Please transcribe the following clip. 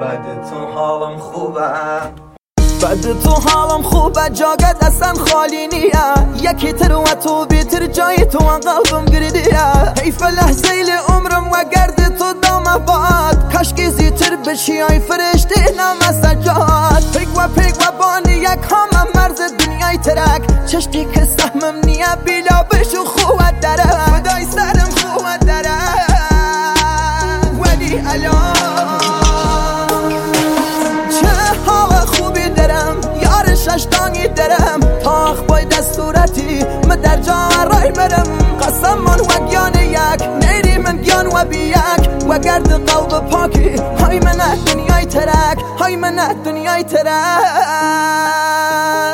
بعد تو حالم خوبه، بعد تو حالم خوبه، جاگت اصلا خالی نیه. یکی تر و تو بیتر جای تو قلبم گردیه. حیف لحظه عمرم و گرد تو دامه باد. کاش که زیتر بشی ای فرشته نام سجاد. پیک و بانی یک همه مرز دنیای ترک. چشتی که سهمم نیه بیلا بشو خوبت داره. خدای سرم خوبت داره ولی الان ششتانگی درم تاخ بای دستورتی من در جا رای برم. قسم من و گیان یک نیری من گیان و بی یک و گرد قلب پاکی. های من دنیای ترک، های من دنیای ترک.